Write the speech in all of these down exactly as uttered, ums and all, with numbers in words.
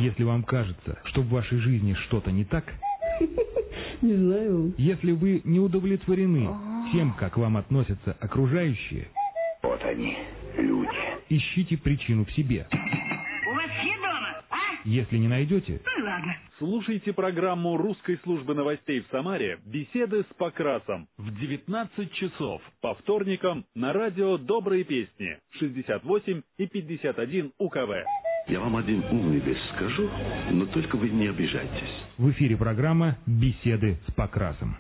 Если вам кажется, что в вашей жизни что-то не так, не знаю. Если вы не удовлетворены тем, как вам относятся окружающие, вот они, люди. Ищите причину в себе. У вас все дома, а? Если не найдете, ну ладно. Слушайте программу русской службы новостей в Самаре «Беседы с Покрасом» в девятнадцать часов по вторникам на радио «Добрые песни» шестьдесят восемь и пятьдесят один У К В. Я вам один умный вещь скажу, но только вы не обижайтесь. В эфире программа «Беседы с Покрасом».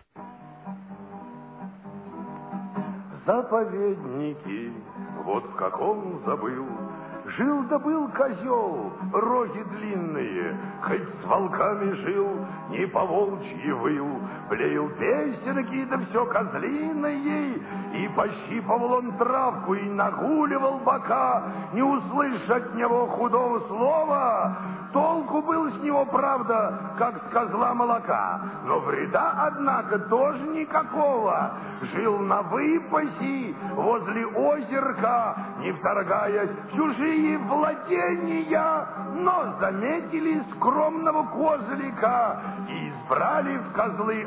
Заповедники, вот в каком забыл. Жил да был козел, роги длинные, хоть с волками жил, не по-волчьи выл. Блеял песенки, да все козлиное, и пощипывал он травку, и нагуливал бока. Не услышь от него худого слова, толку было с него, правда, как с козла молока. Но вреда, однако, тоже никакого. Жил на выпасе возле озерка, не вторгаясь в чужие владения, но заметили скромного козлика и избрали в козлы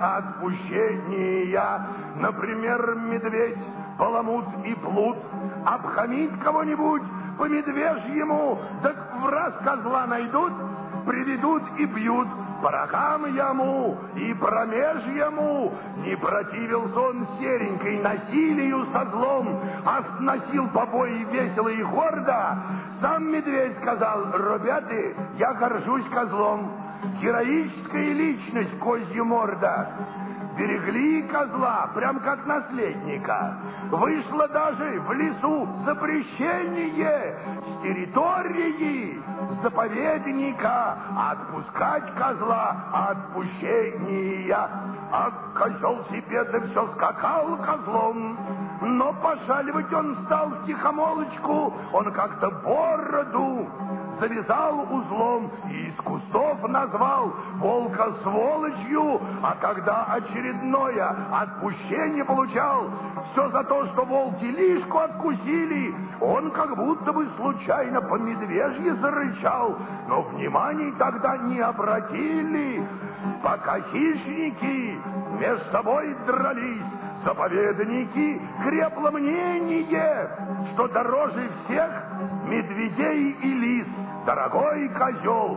отпущения. Например, медведь, баламут и плут. Обхамить кого-нибудь по медвежьему, так в раз козла найдут, приведут и бьют. По рогам ему и промеж ему не противился он серенькой насилию со злом, а сносил побои весело и гордо. Сам медведь сказал: ребята, я горжусь козлом, героическая личность козья морда. Берегли козла, прям как наследника. Вышло даже в лесу запрещение с территории заповедника отпускать козла отпущения. А козел себе да все скакал козлом, но пошаливать он стал втихомолочку. Он как-то бороду завязал узлом и из кустов назвал волка сволочью, а когда очередное отпущение получал, все за то, что волки лишку откусили, он как будто бы случайно по медвежье зарычал, но внимания тогда не обратили. Пока хищники между собой дрались, заповедники крепло мнение, что дороже всех медведей и лис дорогой козел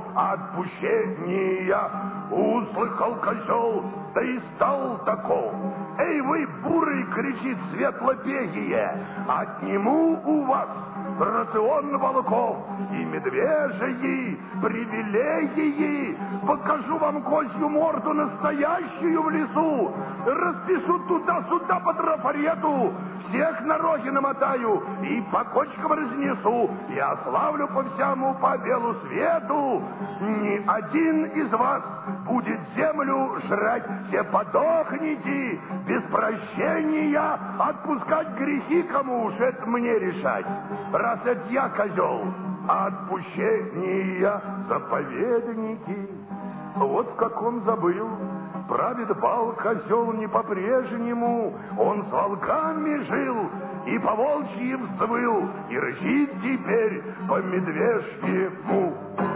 отпущения. Услыхал козел, да и стал таков. Эй вы, бурый, кричит светлопегие, отниму у вас рацион волков и медвежьи привилегии. Покажу вам козью морду настоящую в лесу. Распишу туда-сюда по трафарету, всех на роги намотаю и по кочкам разнесу. И ославлю по всему по белу свету. Ни один из вас будет землю жрать. Все подохните без прощения. Отпускать грехи кому уж, это мне решать. Раз это я козел, отпущения заповедники. Вот в каком забыл. Правит бал козел не по-прежнему. Он с волками жил и по волчьи взвыл, и рычит теперь по медвежьему.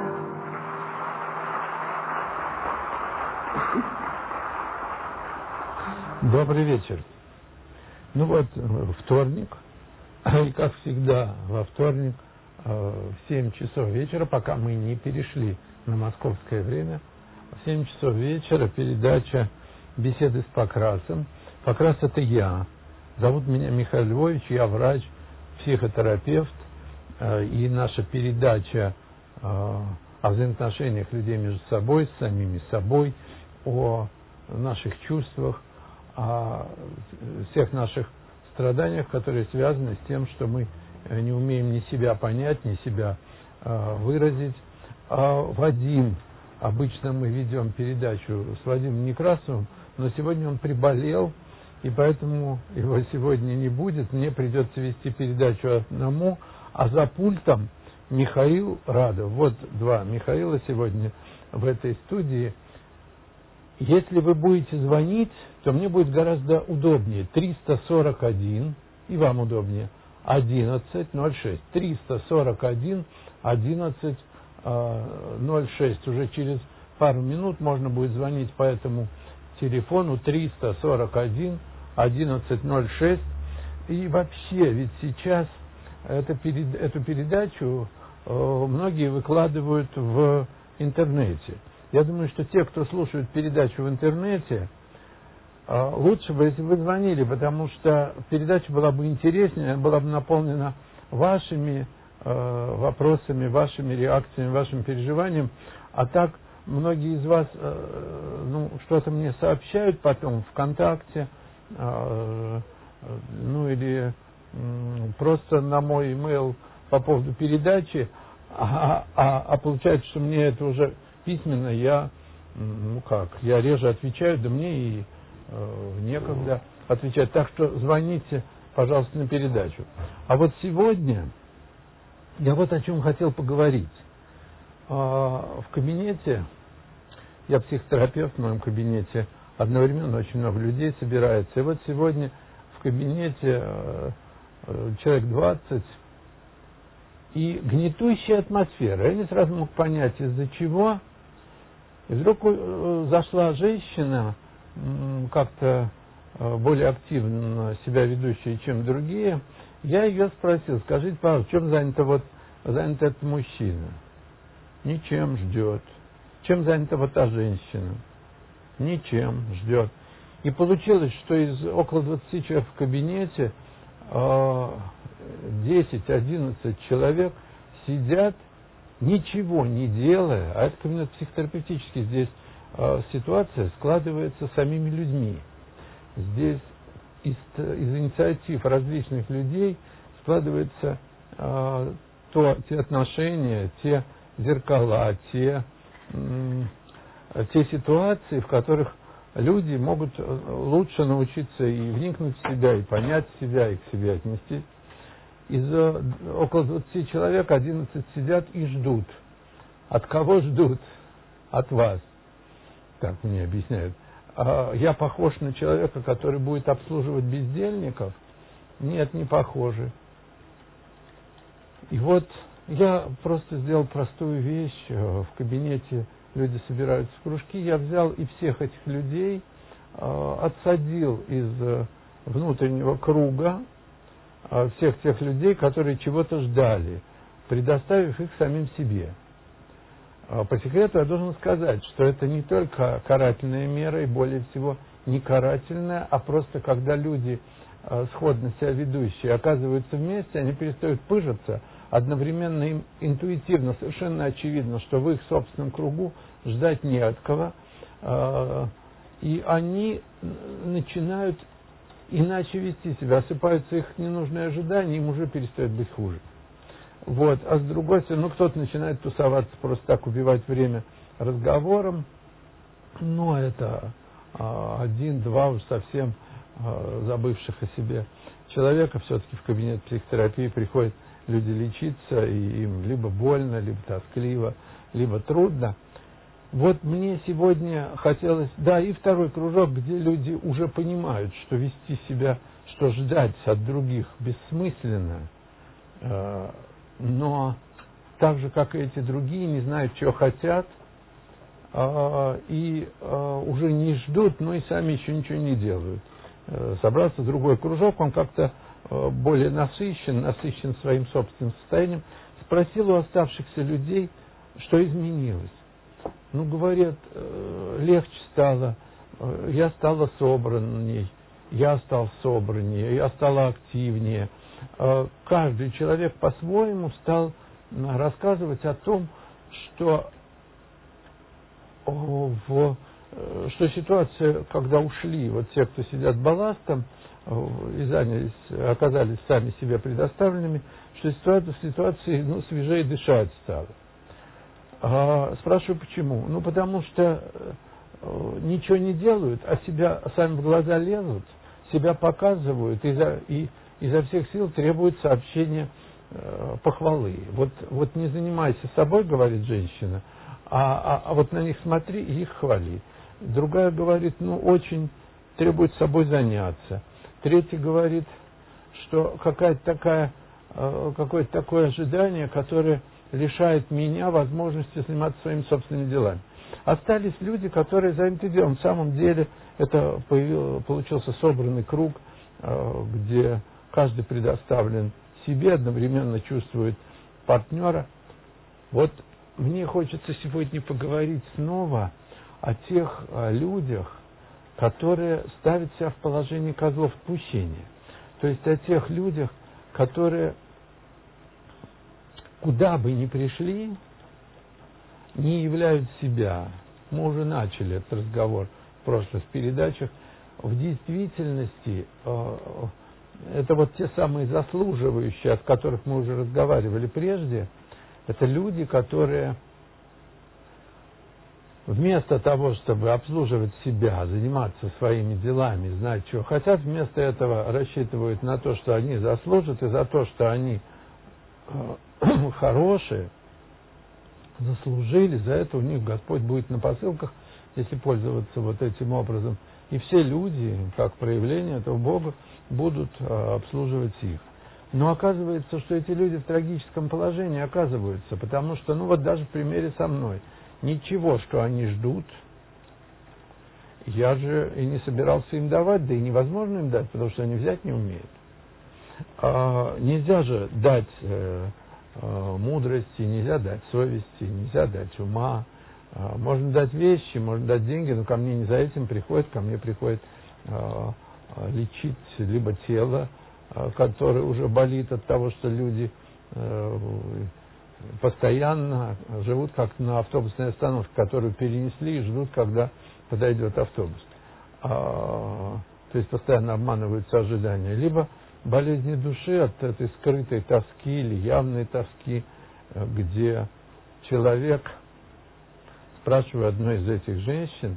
Добрый вечер. Ну вот, вторник, и как всегда во вторник в семь часов вечера, пока мы не перешли на московское время, в семь часов вечера передача «Беседы с Покрасом». Покрас — это я. Зовут меня Михаил Львович, я врач, психотерапевт, и наша передача о взаимоотношениях людей между собой, с самими собой, о наших чувствах, о всех наших страданиях, которые связаны с тем, что мы не умеем ни себя понять, ни себя выразить. А Вадим, обычно мы ведем передачу с Вадимом Некрасовым, но сегодня он приболел, и поэтому его сегодня не будет. Мне придется вести передачу одному, а за пультом Михаил Радов. Вот два Михаила сегодня в этой студии. Если вы будете звонить, то мне будет гораздо удобнее. триста сорок один, и вам удобнее, одиннадцать ноль шесть. триста сорок один одиннадцать ноль шесть. Уже через пару минут можно будет звонить по этому телефону триста сорок один одиннадцать ноль шесть. И вообще, ведь сейчас это, эту передачу многие выкладывают в интернете. Я думаю, что те, кто слушает передачу в интернете, лучше бы, если бы вы звонили, потому что передача была бы интереснее, была бы наполнена вашими э, вопросами, вашими реакциями, вашим переживанием. А так многие из вас э, ну, что-то мне сообщают потом ВКонтакте, э, ну или э, просто на мой имейл по поводу передачи, а, а, а получается, что мне это уже письменно, я, ну как, я реже отвечаю, да мне и э, некогда отвечать. Так что звоните, пожалуйста, на передачу. А вот сегодня я вот о чем хотел поговорить. А, в кабинете, я психотерапевт, в моем кабинете одновременно очень много людей собирается. И вот сегодня в кабинете э, э, человек двадцать, и гнетущая атмосфера. Я не сразу мог понять, из-за чего. И вдруг э, зашла женщина, э, как-то э, более активно себя ведущая, чем другие. Я ее спросил: скажите, пожалуйста, в чем занята вот, занят этот мужчина? Ничем, ждет. Чем занята вот та женщина? Ничем, ждет. И получилось, что из около двадцати человек в кабинете э, десять-одиннадцать человек сидят, ничего не делая, а это кабинет психотерапевтический, здесь э, ситуация складывается самими людьми. Здесь из, из инициатив различных людей складываются э, то, те отношения, те зеркала, те, э, те ситуации, в которых люди могут лучше научиться и вникнуть в себя, и понять себя, и к себе отнестись. Из около двадцати человек одиннадцать сидят и ждут. От кого ждут? От вас. Так мне объясняют. А я похож на человека, который будет обслуживать бездельников? Нет, не похожи. И вот я просто сделал простую вещь. В кабинете люди собираются в кружки. Я взял и всех этих людей отсадил из внутреннего круга, всех тех людей, которые чего-то ждали, предоставив их самим себе. По секрету я должен сказать, что это не только карательная мера, и более всего не карательная, а просто когда люди, сходно себя ведущие, оказываются вместе, они перестают пыжиться, одновременно им интуитивно, совершенно очевидно, что в их собственном кругу ждать не от кого, и они начинают иначе вести себя, осыпаются их ненужные ожидания, им уже перестает быть хуже. Вот. А с другой стороны, ну, кто-то начинает тусоваться, просто так убивать время разговором, но это а, один-два уж совсем а, забывших о себе человека, все-таки в кабинет психотерапии приходят люди лечиться, и им либо больно, либо тоскливо, либо трудно. Вот мне сегодня хотелось, да, и второй кружок, где люди уже понимают, что вести себя, что ждать от других бессмысленно, э, но так же, как и эти другие, не знают, чего хотят, э, и э, уже не ждут, но и сами еще ничего не делают. Э, собрался другой кружок, он как-то э, более насыщен, насыщен своим собственным состоянием, спросил у оставшихся людей, что изменилось. Ну, говорят, легче стало, я стала собранней, я стал собраннее, я стала активнее. Каждый человек по-своему стал рассказывать о том, что, в, что ситуация, когда ушли вот те, кто сидят балластом и занялись, оказались сами себе предоставленными, что ситуация, ситуации ну, свежее дышать стало. А, спрашиваю, почему? Ну, потому что э, ничего не делают, а себя сами в глаза лезут, себя показывают, и, за, и изо всех сил требуют сообщения э, похвалы. Вот, вот не занимайся собой, говорит женщина, а, а, а вот на них смотри и их хвали. Другая говорит, ну, очень требует собой заняться. Третья говорит, что какая-то такая, э, какое-то такое ожидание, которое лишает меня возможности заниматься своими собственными делами. Остались люди, которые заняты делом. В самом деле это появил, получился собранный круг, где каждый предоставлен себе, одновременно чувствует партнера. Вот мне хочется сегодня поговорить снова о тех людях, которые ставят себя в положение козлов отпущения. То есть о тех людях, которые, куда бы ни пришли, не являют себя. Мы уже начали этот разговор в прошлых передачах. В действительности э, это вот те самые заслуживающие, от которых мы уже разговаривали прежде, это люди, которые вместо того, чтобы обслуживать себя, заниматься своими делами, знать, чего хотят, вместо этого рассчитывают на то, что они заслужат, и за то, что они э, хорошие, заслужили, за это у них Господь будет на посылках, если пользоваться вот этим образом. И все люди, как проявление этого Бога, будут э, обслуживать их. Но оказывается, что эти люди в трагическом положении оказываются, потому что, ну вот даже в примере со мной, ничего, что они ждут, я же и не собирался им давать, да и невозможно им дать, потому что они взять не умеют. А, нельзя же дать э, э, мудрости, нельзя дать совести, нельзя дать ума. А, можно дать вещи, можно дать деньги, но ко мне не за этим приходит, ко мне приходит э, лечить либо тело, э, которое уже болит от того, что люди э, постоянно живут как на автобусной остановке, которую перенесли и ждут, когда подойдет автобус. А, то есть постоянно обманываются ожидания. Либо болезни души от этой скрытой тоски или явной тоски, где человек, спрашиваю одной из этих женщин,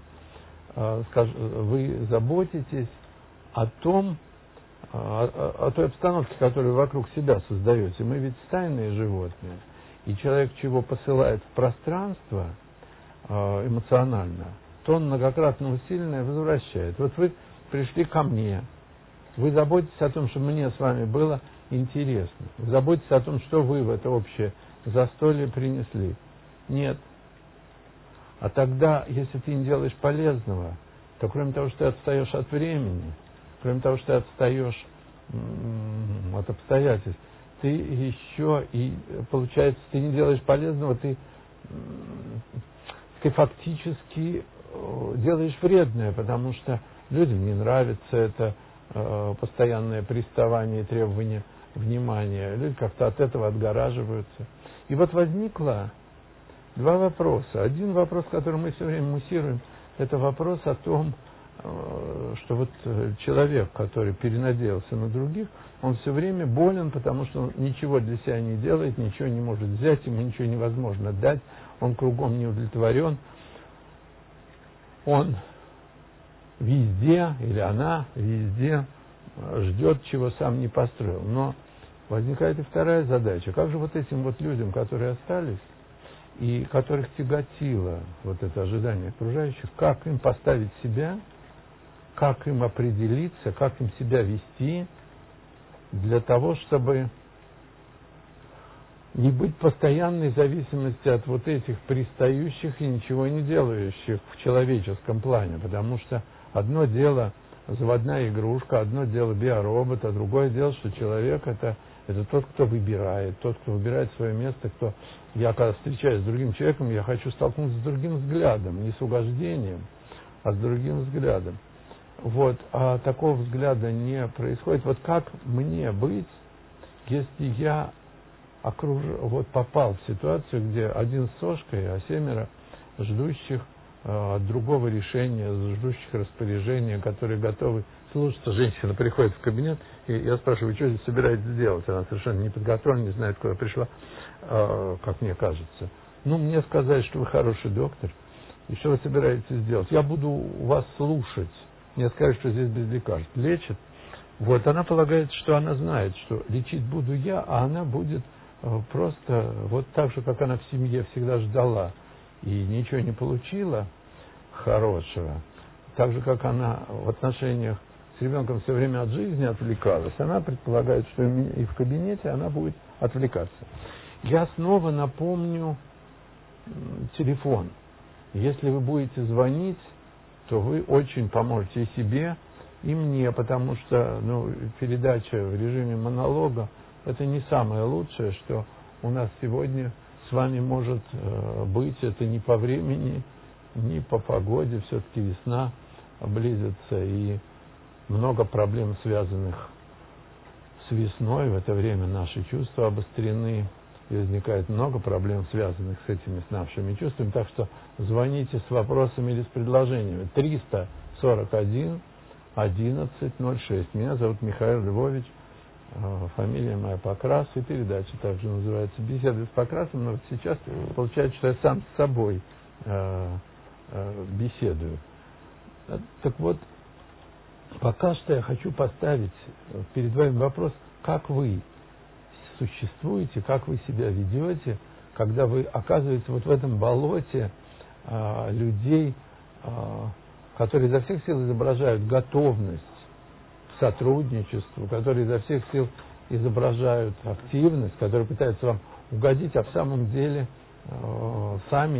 вы заботитесь о том, о, о той обстановке, которую вокруг себя создаете. Мы ведь стайные животные. И человек, чего посылает в пространство э, эмоционально, то он многократно усиленное возвращает. Вот вы пришли ко мне, вы заботитесь о том, чтобы мне с вами было интересно. Вы заботитесь о том, что вы в это общее застолье принесли. Нет. А тогда, если ты не делаешь полезного, то кроме того, что ты отстаешь от времени, кроме того, что ты отстаешь м- от обстоятельств, ты еще и, получается, ты не делаешь полезного, ты, ты фактически делаешь вредное, потому что людям не нравится это э, постоянное приставание и требование внимания. Люди как-то от этого отгораживаются. И вот возникло два вопроса. Один вопрос, который мы все время муссируем, это вопрос о том, э, что вот человек, который перенадеялся на других, он все время болен, потому что он ничего для себя не делает, ничего не может взять, ему ничего невозможно дать, он кругом не удовлетворен, он везде, или она везде ждет, чего сам не построил. Но возникает и вторая задача. Как же вот этим вот людям, которые остались, и которых тяготило вот это ожидание окружающих, как им поставить себя, как им определиться, как им себя вести, для того, чтобы не быть в постоянной зависимости от вот этих пристающих и ничего не делающих в человеческом плане. Потому что одно дело заводная игрушка, одно дело биоробот, а другое дело, что человек это, это тот, кто выбирает, тот, кто выбирает свое место, кто... Я когда встречаюсь с другим человеком, я хочу столкнуться с другим взглядом, не с угождением, а с другим взглядом. Вот, а такого взгляда не происходит. Вот как мне быть, если я окруж... вот попал в ситуацию, где один с сошкой, а семеро ждущих э, от другого решения, ждущих распоряжения, которые готовы слушаться. Женщина приходит в кабинет, и я спрашиваю, что здесь собираетесь делать? Она совершенно не подготовлена, не знает, куда пришла, э, как мне кажется. Ну, мне сказать, что вы хороший доктор, и что вы собираетесь делать? Я буду вас слушать. Мне скажут, что здесь без лекарств. Лечит. Вот, она полагает, что она знает, что лечить буду я, а она будет э, просто вот так же, как она в семье всегда ждала и ничего не получила хорошего, так же, как она в отношениях с ребенком все время от жизни отвлекалась, она предполагает, что и в кабинете она будет отвлекаться. Я снова напомню телефон. Если вы будете звонить, то вы очень поможете и себе, и мне, потому что ну, передача в режиме монолога — это не самое лучшее, что у нас сегодня с вами может э, быть. Это не по времени, не по погоде. Все-таки весна близится, и много проблем, связанных с весной. В это время наши чувства обострены, и возникает много проблем, связанных с этими с нашими чувствами. Так что звоните с вопросами или с предложениями. триста сорок один одиннадцать ноль шесть. Меня зовут Михаил Львович, фамилия моя Покрас, и передача также называется «Беседы с Покрасом». Но вот сейчас получается, что я сам с собой э, э, беседую. Так вот, пока что я хочу поставить перед вами вопрос, как вы существуете, как вы себя ведете, когда вы оказываетесь вот в этом болоте а, людей, а, которые изо всех сил изображают готовность к сотрудничеству, которые изо всех сил изображают активность, которые пытаются вам угодить, а в самом деле а, сами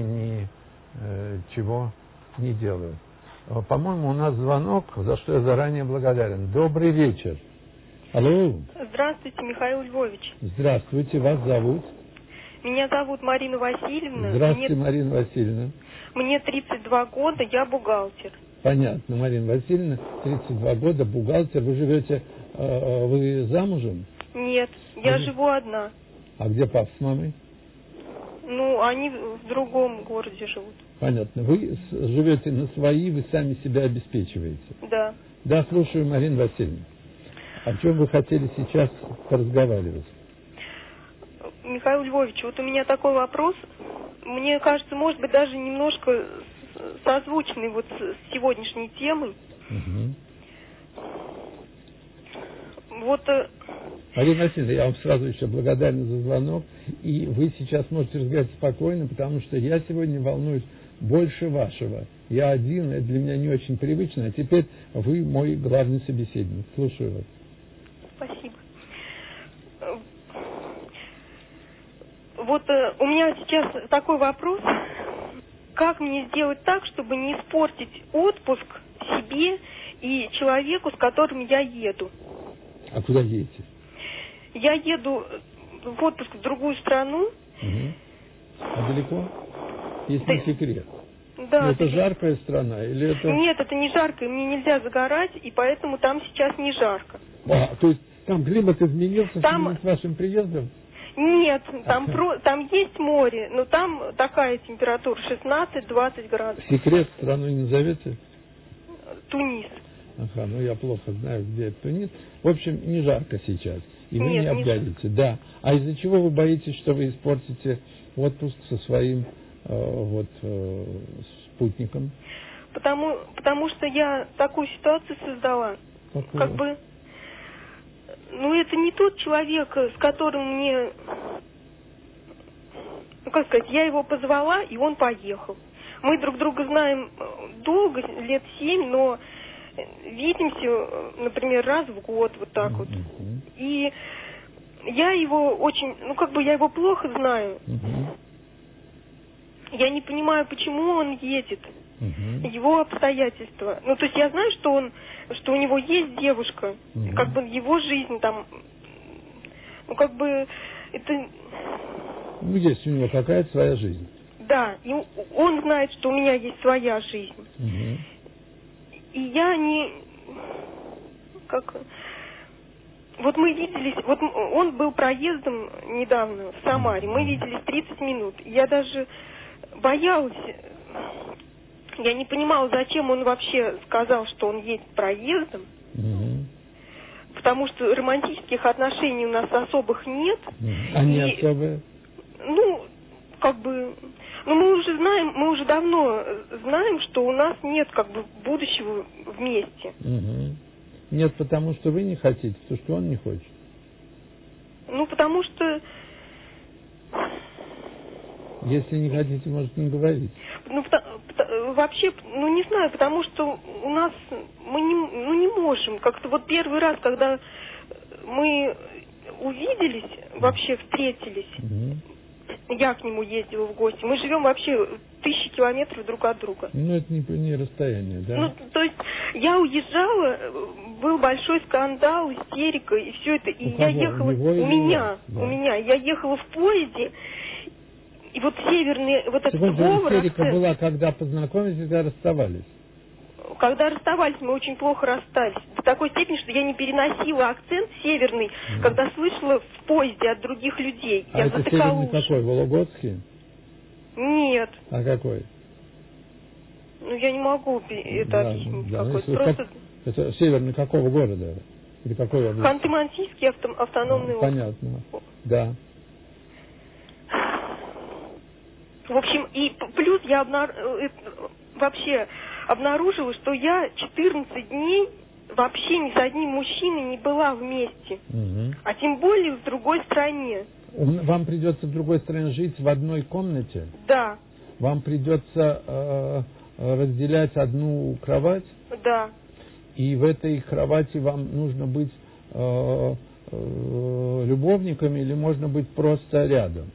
ничего не делают. А, по-моему, у нас звонок, за что я заранее благодарен. Добрый вечер. Алло. Здравствуйте, Михаил Львович. Здравствуйте, вас зовут? Меня зовут Марина Васильевна. Здравствуйте, мне, Марина Васильевна. Мне тридцать два года, я бухгалтер. Понятно, Марина Васильевна, тридцать два года, бухгалтер. Вы живете, э, вы замужем? Нет, я а живу одна. А где папа с мамой? Ну, они в другом городе живут. Понятно. Вы живете на свои, вы сами себя обеспечиваете? Да. Да, слушаю, Марина Васильевна. О чем вы хотели сейчас поразговаривать? Михаил Львович, вот у меня такой вопрос. Мне кажется, может быть, даже немножко созвучный вот с сегодняшней темой. Угу. Вот... Марина Васильевна, я вам сразу еще благодарен за звонок. И вы сейчас можете разговаривать спокойно, потому что я сегодня волнуюсь больше вашего. Я один, это для меня не очень привычно. А теперь вы мой главный собеседник. Слушаю вас. Спасибо. Вот э, у меня сейчас такой вопрос. Как мне сделать так, чтобы не испортить отпуск себе и человеку, с которым я еду? А куда едете? Я еду в отпуск в другую страну. Угу. А далеко? Если да. не секрет. Да. Но это жаркая страна или это... Нет, это не жарко, мне нельзя загорать, и поэтому там сейчас не жарко. А, то есть там климат изменился там... с вашим приездом? Нет, там, про... там есть море, но там такая температура, шестнадцать-двадцать градусов. Секрет страну не назовете? Тунис. Ага, ну я плохо знаю, где это Тунис. В общем, не жарко сейчас. И вы Нет, не обгорите. Не... Да. А из-за чего вы боитесь, что вы испортите отпуск со своим э, вот, э, спутником? Потому, потому что я такую ситуацию создала. Какую? Как бы, ну это не тот человек, с которым мне, ну как сказать, я его позвала, и он поехал. Мы друг друга знаем долго, лет семь, но видимся, например, раз в год, вот так вот. Uh-huh. И я его очень, ну как бы я его плохо знаю. Uh-huh. Я не понимаю, почему он едет. Uh-huh. Его обстоятельства. Ну, то есть я знаю, что он, что у него есть девушка, uh-huh. как бы его жизнь там, ну, как бы, это... Ну, есть у него какая-то своя жизнь. Да, и он знает, что у меня есть своя жизнь. Uh-huh. И я не... Как... Вот мы виделись, вот он был проездом недавно в Самаре, мы виделись тридцать минут. Я даже боялась... Я не понимала, зачем он вообще сказал, что он едет проездом. Угу. Потому что романтических отношений у нас особых нет. Угу. Они и, особые? Ну, как бы... Ну, мы уже знаем, мы уже давно знаем, что у нас нет как бы будущего вместе. Угу. Нет, потому что вы не хотите, потому что он не хочет. Ну, потому что... Если не хотите, может, не говорить. Ну, вообще, ну, не знаю, потому что у нас, мы не, ну, не можем. Как-то вот первый раз, когда мы увиделись, вообще встретились, угу. я к нему ездила в гости. Мы живем вообще тысячи километров друг от друга. Ну, это не, не расстояние, да? Ну, то есть я уезжала, был большой скандал, истерика, и все это. И у я кого? ехала, у, у меня, да. у меня, я ехала в поезде, и вот северный, вот этот говор... Истерика акцент... была, когда познакомились, когда расставались? Когда расставались, мы очень плохо расстались. До такой степени, что я не переносила акцент северный, mm. когда слышала в поезде от других людей. А я это затыкала северный уши. какой, Вологодский? Нет. А какой? Ну, я не могу это да, объяснить. Да, какой. ну, Просто... как, это северный какого города? Или какой области? Ханты-Мансийский авто, автономный а, округ. Понятно, да. В общем, и плюс я обнар... вообще обнаружила, что я четырнадцать дней вообще ни с одним мужчиной не была вместе. Угу. А тем более в другой стране. Вам придется в другой стране жить в одной комнате? Да. Вам придется э, разделять одну кровать? Да. И в этой кровати вам нужно быть э, э, любовниками или можно быть просто рядом?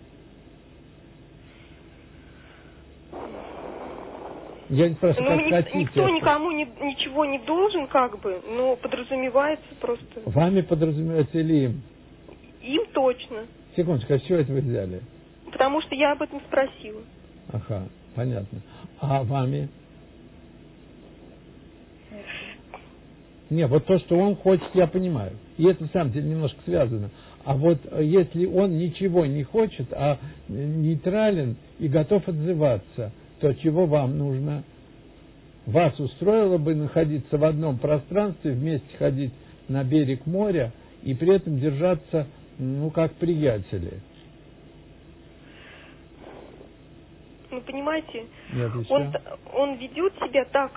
Я не спрашиваю, ну, как ни, хотите. Никто никому не, ничего не должен, как бы, но подразумевается просто. Вами подразумевается или им? Им точно. Секундочку, а с чего это вы взяли? Потому что я об этом спросила. Ага, понятно. А вами? Не, вот то, что он хочет, я понимаю. И это, на самом деле, немножко связано. А вот если он ничего не хочет, а нейтрален и готов отзываться, то чего вам нужно? Вас устроило бы находиться в одном пространстве, вместе ходить на берег моря и при этом держаться, ну, как приятели. Ну, понимаете, Нет, он, он ведет себя так...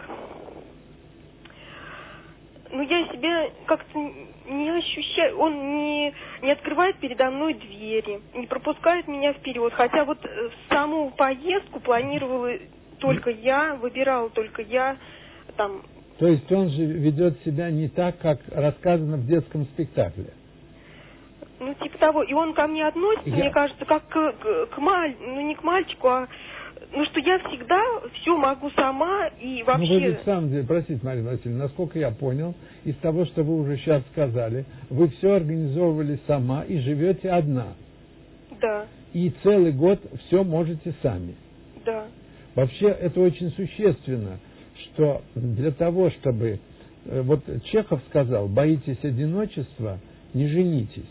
Ну, я себя как-то не ощущаю, он не, не открывает передо мной двери, не пропускает меня вперед. Хотя вот саму поездку планировала только я, выбирала только я. Там. То есть он же ведет себя не так, как рассказано в детском спектакле? Ну, типа того. И он ко мне относится, я... мне кажется, как к, к, к маль... ну, не к мальчику, а... Ну, что я всегда все могу сама и вообще... Ну, вы ведь, в самом деле, простите, Марина Васильевна, насколько я понял, из того, что вы уже сейчас сказали, вы все организовывали сама и живете одна. Да. И целый год все можете сами. Да. Вообще, это очень существенно, что для того, чтобы... Вот Чехов сказал, боитесь одиночества, не женитесь.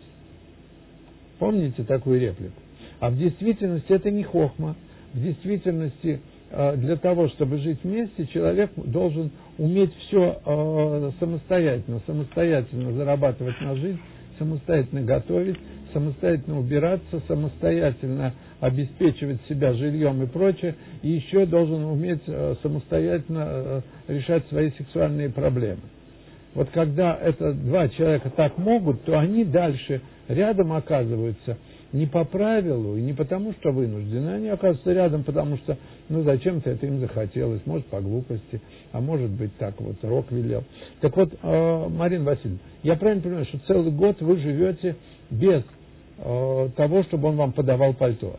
Помните такую реплику? А в действительности это не хохма. В действительности, для того, чтобы жить вместе, человек должен уметь все самостоятельно, самостоятельно зарабатывать на жизнь, самостоятельно готовить, самостоятельно убираться, самостоятельно обеспечивать себя жильем и прочее, и еще должен уметь самостоятельно решать свои сексуальные проблемы. Вот когда это два человека так могут, то они дальше рядом оказываются не по правилу и не потому, что вынуждены, они оказываются рядом, потому что, ну, зачем-то это им захотелось, может, по глупости, а может быть, так вот, Рок велел. Так вот, э, Марина Васильевна, я правильно понимаю, что целый год вы живете без э, того, чтобы он вам подавал пальто?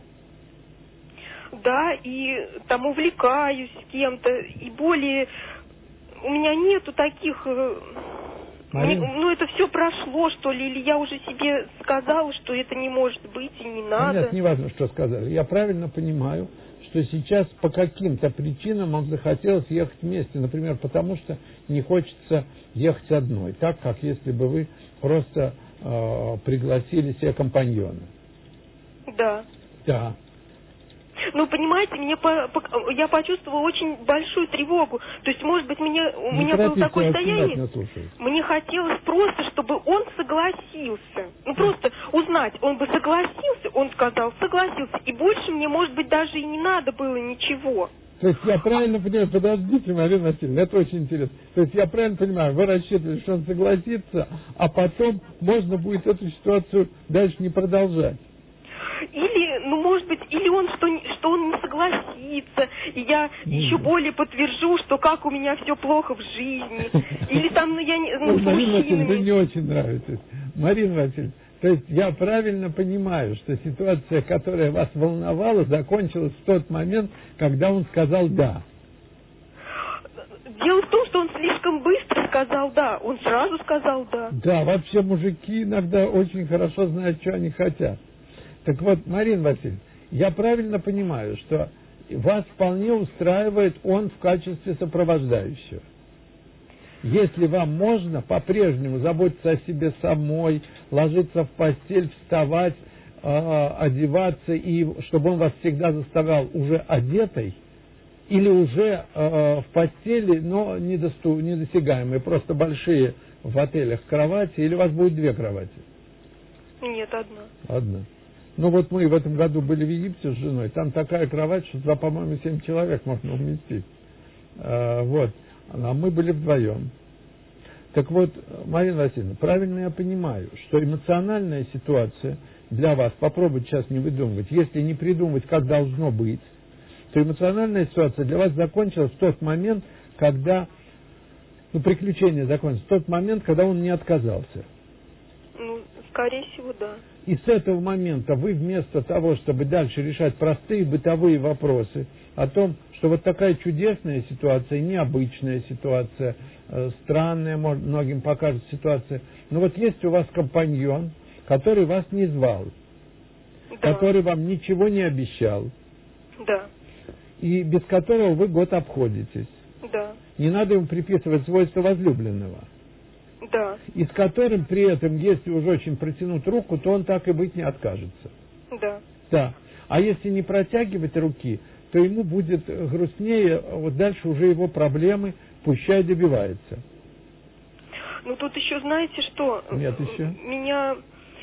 Да, и там увлекаюсь кем-то, и более... У меня нету таких... Мне, ну, это все прошло, что ли, или я уже себе сказала, что это не может быть и не надо. Нет, не важно, что сказали. Я правильно понимаю, что сейчас по каким-то причинам вам захотелось ехать вместе, например, потому что не хочется ехать одной, так как если бы вы просто э, пригласили себе компаньона. Да. Да. Ну, понимаете, мне по, по, я почувствовала очень большую тревогу. То есть, может быть, мне, у не меня было такое я состояние, мне хотелось просто, чтобы он согласился. Ну, просто узнать, он бы согласился, он сказал, согласился. И больше мне, может быть, даже и не надо было ничего. То есть я правильно понимаю, подождите, Марина Васильевна, это очень интересно. То есть я правильно понимаю, вы рассчитывали, что он согласится, а потом можно будет эту ситуацию дальше не продолжать. Или, ну, может быть, или он, что, что он не согласится, и я mm. еще более подтвержу, что как у меня все плохо в жизни. Или там, ну, я не... Ну, Марина Васильевна, вы не очень нравитесь. Марина Васильевна, То есть я правильно понимаю, что ситуация, которая вас волновала, закончилась в тот момент, когда он сказал «да». Дело в том, что он слишком быстро сказал «да». Он сразу сказал «да». Да, вообще мужики иногда очень хорошо знают, что они хотят. Так вот, Марина Васильевна, я правильно понимаю, что вас вполне устраивает он в качестве сопровождающего. Если вам можно по-прежнему заботиться о себе самой, ложиться в постель, вставать, э, одеваться, и чтобы он вас всегда заставлял уже одетой, или уже э, в постели, но недосту, недосягаемые, просто большие в отелях кровати, или у вас будет две кровати? Нет, одна. Одна. Ну вот мы в этом году были в Египте с женой, там такая кровать, что туда, по-моему, семь человек можно уместить. Э, вот. А мы были вдвоем. Так вот, Марина Васильевна, правильно я понимаю, что эмоциональная ситуация для вас, попробуйте сейчас не выдумывать, если не придумывать, как должно быть, то эмоциональная ситуация для вас закончилась в тот момент, когда, ну, приключение закончилось, в тот момент, когда он не отказался. Ну, скорее всего, да. И с этого момента вы вместо того, чтобы дальше решать простые бытовые вопросы о том, что вот такая чудесная ситуация, необычная ситуация, э, странная, может, многим покажется ситуация, но вот есть у вас компаньон, который вас не звал, да. который вам ничего не обещал, да. и без которого вы год обходитесь. Да. Не надо ему приписывать свойства возлюбленного. Да. И с которым при этом, если уж очень протянуть руку, то он так и быть не откажется. Да. Да. А если не протягивать руки, то ему будет грустнее, вот дальше уже его проблемы, пущай добивается. Ну тут еще знаете что? Нет еще. Меня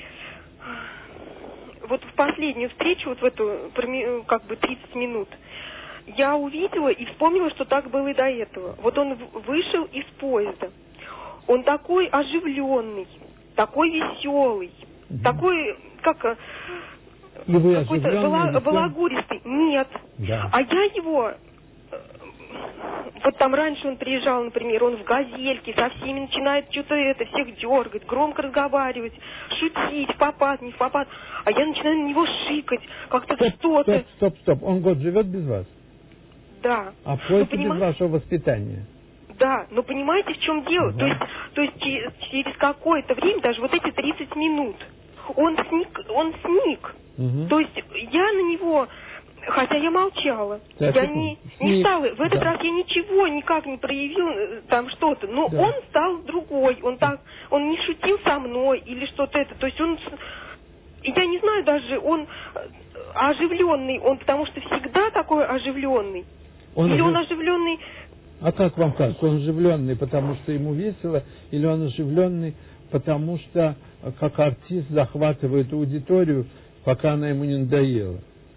вот в последнюю встречу, вот в эту, как бы тридцать минут, я увидела и вспомнила, что так было и до этого. Вот он вышел из поезда. Он такой оживленный, такой веселый, угу. такой, как... И вы какой-то бала, балагуристый. Нет. Да. А я его... Вот там раньше он приезжал, например, он в газельке, со всеми начинает что-то это, всех дергать, громко разговаривать, шутить, в попад, не в попад. А я начинаю на него шикать, как-то стоп, что-то... Стоп, стоп, стоп. Он год живет без вас? Да. А просто без вашего воспитания? Да, но понимаете, в чем дело? Угу. То есть, то есть через, через какое-то время, даже вот эти тридцать минут, он сник, он сник. Угу. То есть я на него, хотя я молчала, так, я не, не стала, в этот да. раз я ничего никак не проявила там что-то, но да. он стал другой, он так, он не шутил со мной или что-то это, то есть он, я не знаю даже, он оживленный, он потому что всегда такой оживленный, он или ожив... он оживленный... А как вам кажется, он оживленный, потому что ему весело, или он оживленный, потому что как артист захватывает аудиторию, пока она ему не надоела?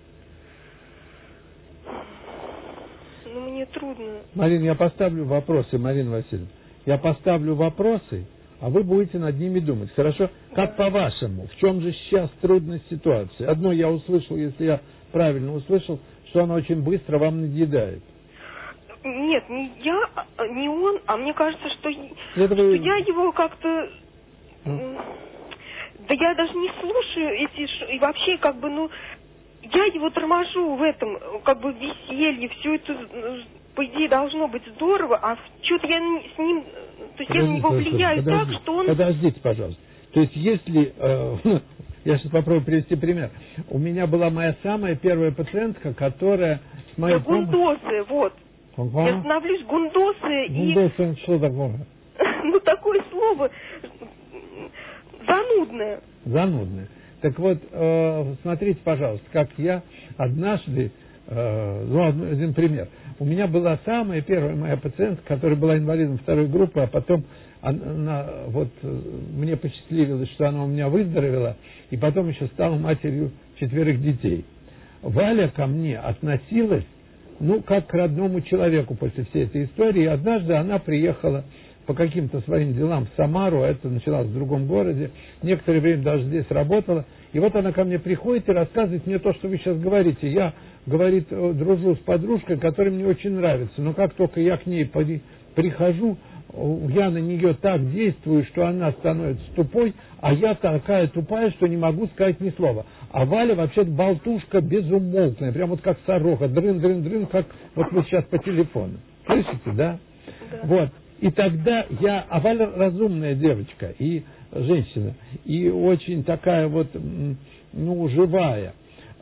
Ну, мне трудно. Марина, я поставлю вопросы, Марина Васильевна. Я поставлю вопросы, а вы будете над ними думать. Хорошо? Как да. по-вашему? В чем же сейчас трудность ситуации? Одно я услышал, если я правильно услышал, что она очень быстро вам надоедает. Нет, не я, не он, а мне кажется, что, Это что вы... я его как-то... Ну? Да я даже не слушаю эти... И вообще, как бы, ну... Я его торможу в этом, как бы, веселье, все это, по идее, должно быть здорово, а что-то я с ним... То есть подождите, я на него влияю так, что он... Подождите, пожалуйста. То есть если... Э, я сейчас попробую привести пример. У меня была моя самая первая пациентка, которая... С моей да, гундосы, вот. Ага. Я становлюсь гундосы и... Гундосы, что такое? Ну, такое слово занудное. Занудное. Так вот, э, смотрите, пожалуйста, как я однажды, э, ну, один пример. У меня была самая первая моя пациентка, которая была инвалидом второй группы, а потом она, вот, мне посчастливилось, что она у меня выздоровела, и потом еще стала матерью четверых детей. Валя ко мне относилась, ну, как к родному человеку после всей этой истории. И однажды она приехала по каким-то своим делам в Самару, а это началось в другом городе, некоторое время даже здесь работала. И вот она ко мне приходит и рассказывает мне то, что вы сейчас говорите. Я, говорит, дружу с подружкой, которая мне очень нравится, но как только я к ней прихожу, я на нее так действую, что она становится тупой, а я такая тупая, что не могу сказать ни слова. А Валя вообще-то болтушка безумолкная, прям вот как сорока, дрын-дрын-дрын, как вот вы сейчас по телефону. Слышите, да? Да. Вот. И тогда я, а Валя разумная девочка и женщина, и очень такая вот, ну, живая.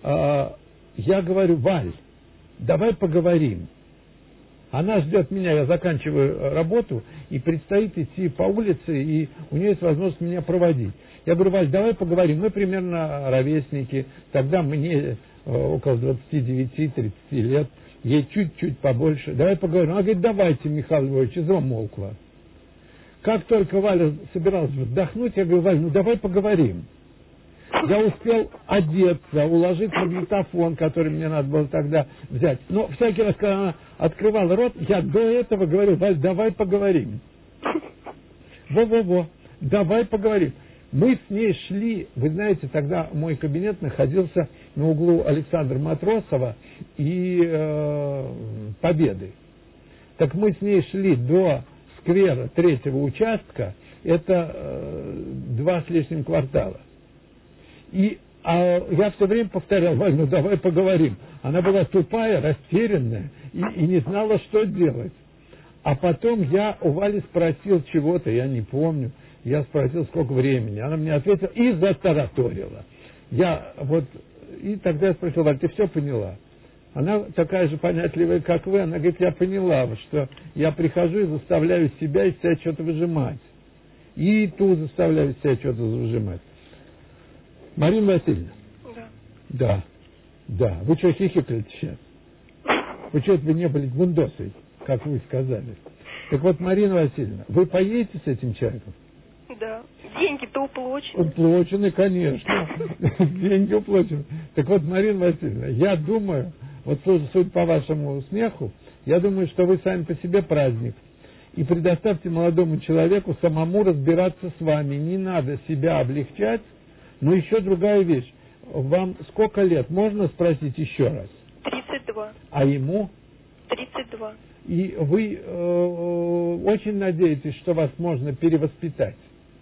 Я говорю: Валь, давай поговорим. Она ждет меня, я заканчиваю работу, и предстоит идти по улице, и у нее есть возможность меня проводить. Я говорю: Валь, давай поговорим, мы примерно ровесники, тогда мне около двадцати девяти — тридцати лет, ей чуть-чуть побольше, давай поговорим. Она говорит: давайте, Михаил Львович, и замолкла. Как только Валя собиралась вздохнуть, я говорю: Валь, ну давай поговорим. Я успел одеться, уложить магнитофон, который мне надо было тогда взять. Но всякий раз, когда она открывала рот, я до этого говорю: Валь, давай поговорим. Во-во-во, давай поговорим. Мы с ней шли, вы знаете, тогда мой кабинет находился на углу Александра Матросова и э, Победы. Так мы с ней шли до сквера третьего участка, это э, два с лишним квартала. И а я все время повторял: Валь, ну давай поговорим. Она была тупая, растерянная и, и не знала, что делать. А потом я у Вали спросил чего-то, я не помню. Я спросил, сколько времени. Она мне ответила и затараторила. Я вот, и тогда я спросил: Валь, ты все поняла? Она такая же понятливая, как вы. Она говорит: я поняла, что я прихожу и заставляю себя из себя что-то выжимать. И ту заставляю из себя что-то выжимать. Марина Васильевна. Да. Да. Да. Вы что хихикаете сейчас? Вы что-то вы не были гундосой, как вы сказали. Так вот, Марина Васильевна, вы поедете с этим человеком? Да. Деньги-то уплочены. Уплочены, конечно. Деньги уплочены. Так вот, Марина Васильевна, я думаю, вот судя по вашему смеху, я думаю, что вы сами по себе праздник. И предоставьте молодому человеку самому разбираться с вами. Не надо себя облегчать. Но еще другая вещь. Вам сколько лет? Можно спросить еще раз? тридцать два. А ему? тридцать два. И вы э, очень надеетесь, что вас можно перевоспитать?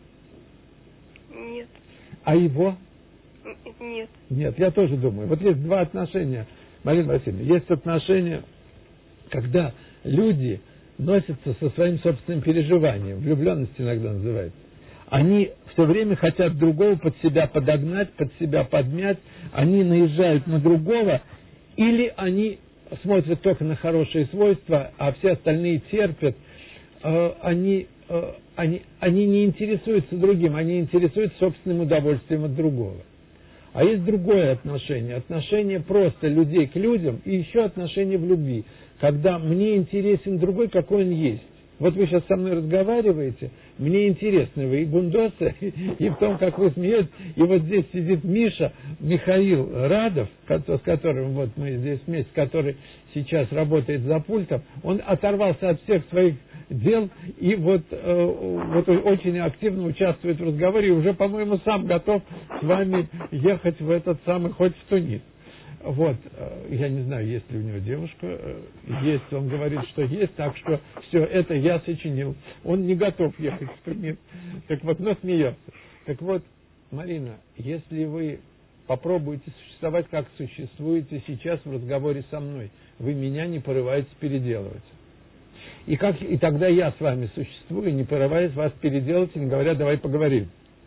Нет. А его? Нет. Нет, я тоже думаю. Вот есть два отношения, Марина Васильевна. Есть отношения, когда люди носятся со своим собственным переживанием. Влюбленность иногда называется. Они все время хотят другого под себя подогнать, под себя подмять. Они наезжают на другого. Или они смотрят только на хорошие свойства, а все остальные терпят. Они, они, они не интересуются другим, они интересуются собственным удовольствием от другого. А есть другое отношение. Отношение просто людей к людям и еще отношение в любви. Когда мне интересен другой, какой он есть. Вот вы сейчас со мной разговариваете, мне интересно, вы и гундосы, и в том, как вы смеетесь. И вот здесь сидит Миша, Михаил Радов, с которым вот мы здесь вместе, который сейчас работает за пультом. Он оторвался от всех своих дел и вот, э, вот очень активно участвует в разговоре и уже, по-моему, сам готов с вами ехать в этот самый, хоть в Тунис. Вот, я не знаю, есть ли у него девушка, есть, он говорит, что есть, так что все это я сочинил. Он не готов ехать в Тунис. Так вот, но смеется. Так вот, Марина, если вы попробуете существовать, как существуете сейчас в разговоре со мной, вы меня не порываетесь переделывать. И, как, и тогда я с вами существую, не порываясь вас переделать, и не говоря, давай поговорим.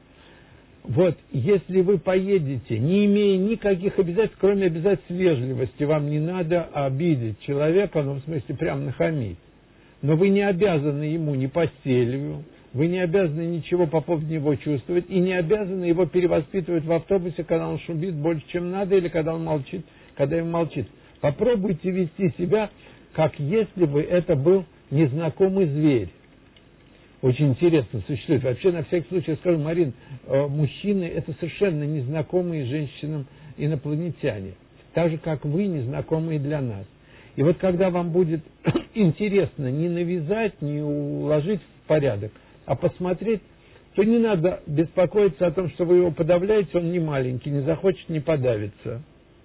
Вот, если вы поедете, не имея никаких обязательств, кроме обязательств вежливости, вам не надо обидеть человека, ну, в смысле, прям нахамить. Но вы не обязаны ему ни постелью, вы не обязаны ничего по поводу него чувствовать, и не обязаны его перевоспитывать в автобусе, когда он шумит больше, чем надо, или когда он молчит, когда он молчит. Попробуйте вести себя, как если бы это был незнакомый зверь. Очень интересно существует. Вообще, на всякий случай, я скажу, Марин, мужчины – это совершенно незнакомые женщинам инопланетяне. Так же, как вы, незнакомые для нас. И вот когда вам будет интересно не навязать, не уложить в порядок, а посмотреть, то не надо беспокоиться о том, что вы его подавляете, он не маленький, не захочет, не подавится.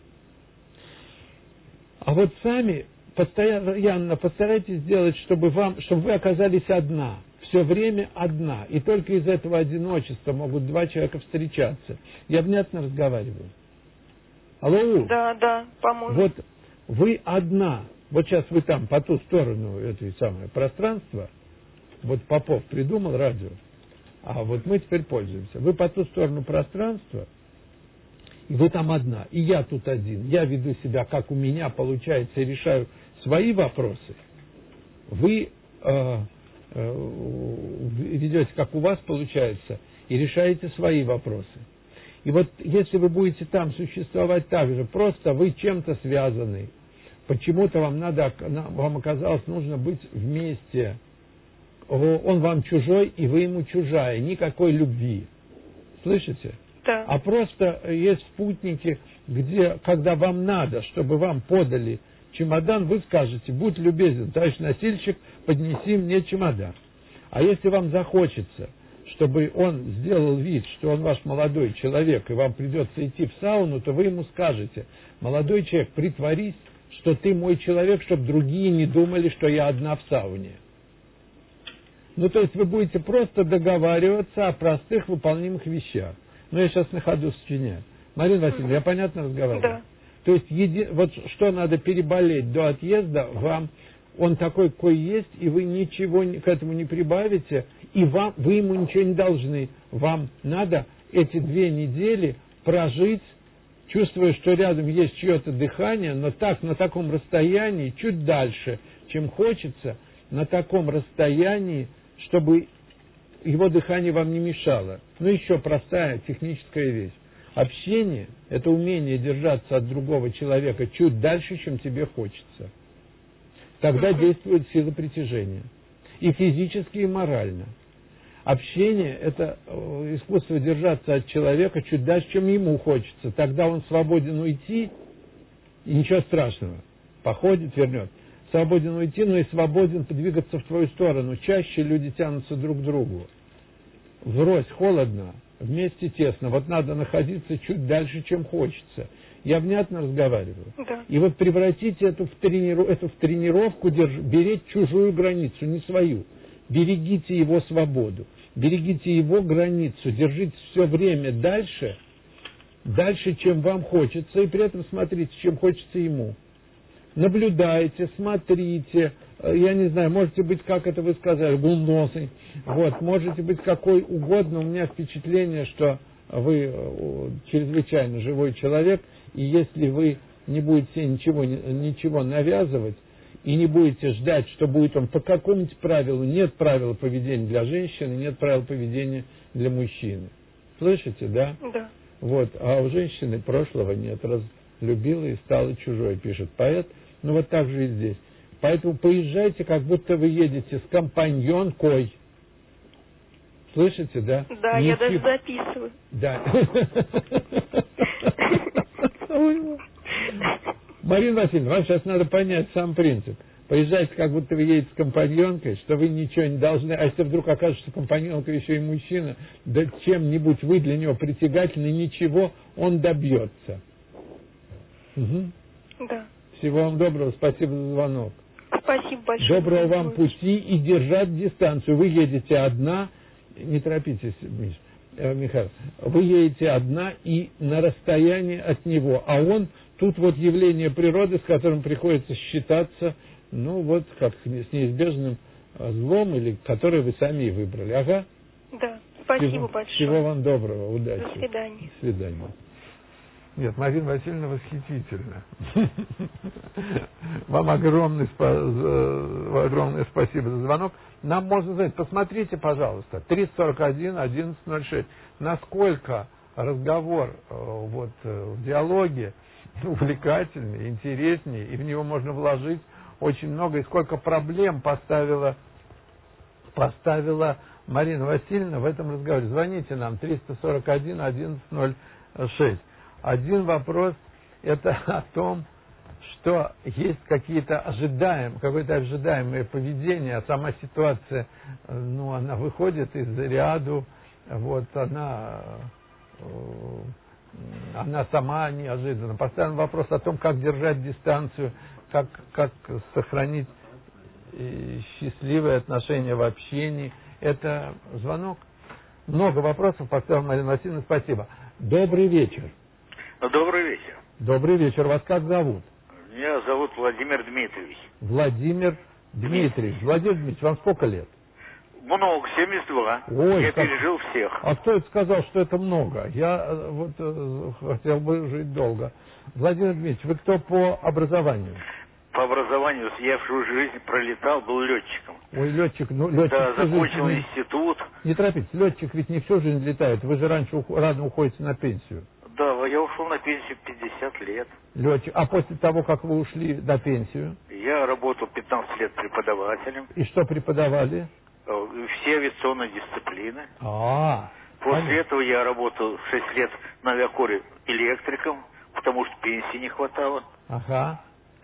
А вот сами постоянно постарайтесь сделать, чтобы, вам, чтобы вы оказались одна. все время одна. И только из этого одиночества могут два человека встречаться. Я внятно разговариваю. Алло? Да, да, по-моему. Вот вы одна. Вот сейчас вы там по ту сторону этой самой пространства. Вот Попов придумал радио. А вот мы теперь пользуемся. Вы по ту сторону пространства, и вы там одна. И я тут один. Я веду себя, как у меня получается, и решаю свои вопросы. Вы э, э, ведете, как у вас получается, и решаете свои вопросы. И вот если вы будете там существовать так же, просто вы чем-то связаны, почему-то вам надо, вам оказалось нужно быть вместе, он вам чужой, и вы ему чужая, никакой любви. Слышите? Да. А просто есть спутники, где, когда вам надо, чтобы вам подали чемодан, вы скажете: будь любезен, товарищ носильщик, поднеси мне чемодан. А если вам захочется, чтобы он сделал вид, что он ваш молодой человек, и вам придется идти в сауну, то вы ему скажете: молодой человек, притворись, что ты мой человек, чтобы другие не думали, что я одна в сауне. Ну, то есть вы будете просто договариваться о простых выполнимых вещах. Ну, я сейчас на ходу сочиняю. Марина Васильевна, я понятно разговариваю? Да. То есть, еди... вот что надо переболеть до отъезда, вам он такой, какой есть, и вы ничего к этому не прибавите, и вам, вы ему ничего не должны. Вам надо эти две недели прожить, чувствуя, что рядом есть чье-то дыхание, но так, на таком расстоянии, чуть дальше, чем хочется, на таком расстоянии, чтобы его дыхание вам не мешало. Ну, еще простая техническая вещь. Общение – это умение держаться от другого человека чуть дальше, чем тебе хочется. Тогда действует сила притяжения. И физически, и морально. Общение – это искусство держаться от человека чуть дальше, чем ему хочется. Тогда он свободен уйти, и ничего страшного. Походит, вернет. Свободен уйти, но и свободен подвигаться в твою сторону. Чаще люди тянутся друг к другу. Врозь холодно, вместе тесно. Вот надо находиться чуть дальше, чем хочется. Я внятно разговариваю? Да. И вот превратите эту в, трениру... эту в тренировку, держ... беречь чужую границу, не свою. Берегите его свободу, берегите его границу, держите все время дальше, дальше, чем вам хочется, и при этом смотрите, чем хочется ему. Наблюдайте, смотрите, я не знаю, можете быть, как это вы сказали, гулносый, вот, можете быть какой угодно, у меня впечатление, что вы чрезвычайно живой человек, и если вы не будете ничего, ничего навязывать, и не будете ждать, что будет он по какому-нибудь правилу, нет правила поведения для женщины, нет правил поведения для мужчины. Слышите, да? Да. Вот, а у женщины прошлого нет, разлюбила и стала чужой, пишет поэт. Ну вот так же и здесь. Поэтому поезжайте, как будто вы едете с компаньонкой. Слышите, да? Да, Не я с... даже записываю. Да. Марина Васильевна, вам сейчас надо понять сам принцип. Поезжайте, как будто вы едете с компаньонкой, что вы ничего не должны. А если вдруг окажется, что компаньонка еще и мужчина, да чем-нибудь вы для него притягательны, ничего, он добьется. Угу. Да. Всего вам доброго, спасибо за звонок. Спасибо большое. Доброго вам пути и держать дистанцию. Вы едете одна, не торопитесь, Миш, э, Михаил, вы едете одна и на расстоянии от него, а он тут вот явление природы, с которым приходится считаться, ну вот как с неизбежным злом, или который вы сами и выбрали. Ага. Да, спасибо всего, большое. Всего вам доброго, удачи. До свидания. До свидания. Нет, Марина Васильевна восхитительна. Вам огромное, огромное спасибо за звонок. Нам можно знать, посмотрите, пожалуйста, триста сорок один одиннадцать ноль шесть, насколько разговор вот, в диалоге увлекательный, интереснее, и в него можно вложить очень много, и сколько проблем поставила, поставила Марина Васильевна в этом разговоре. Звоните нам, триста сорок один одиннадцать ноль шесть. Один вопрос – это о том, что есть какие-то ожидаемые, какое-то ожидаемое поведение, а сама ситуация, ну, она выходит из ряду, вот, она, она сама неожиданно. Поставлен вопрос о том, как держать дистанцию, как, как сохранить счастливые отношения в общении Это звонок. Много вопросов, поставил Марина Васильевна, спасибо. Добрый вечер. Добрый вечер. Добрый вечер. Вас как зовут? Меня зовут Владимир Дмитриевич. Владимир Дмитриевич. Владимир Дмитриевич, вам сколько лет? Много, семьдесят два. Ой, я как... пережил всех. А кто это сказал, что это много? Я вот э, хотел бы жить долго. Владимир Дмитриевич, вы кто по образованию? По образованию я всю жизнь пролетал, был летчиком. Ой, летчик, ну летчик. Да, закончил жизнь... институт. Не торопитесь, летчик ведь не всю жизнь летает. Вы же раньше ух... рано уходите на пенсию. Да, я ушел на пенсию в пятьдесят лет. Летчик. А после того, как вы ушли на пенсию? Я работал пятнадцать лет преподавателем. И что преподавали? Все авиационные дисциплины. А, После понятно. этого я работал шесть лет на авиакоре электриком, потому что пенсии не хватало. Ага.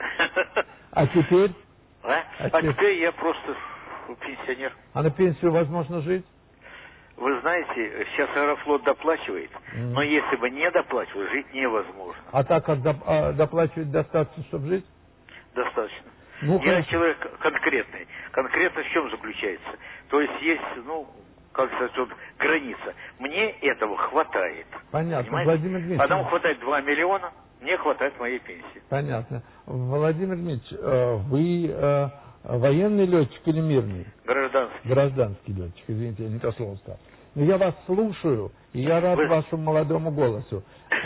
А теперь? А, а, а теперь я просто пенсионер. А на пенсию возможно жить? Вы знаете, сейчас Аэрофлот доплачивает, mm. но если бы не доплачивал, жить невозможно. А так как доп, а, доплачивать достаточно, чтобы жить? Достаточно. Ну, я конечно. человек конкретный. Конкретно в чем заключается? То есть есть, ну, как сказать, вот, граница. Мне этого хватает. Понятно, понимаете? Владимир Дмитриевич. Одному хватает два миллиона, мне хватает моей пенсии. Понятно. Владимир Дмитриевич, вы военный летчик или мирный? Гражданский. Гражданский летчик, извините, я не то слово сказал. Но я вас слушаю, и я рад вы... вашему молодому голосу.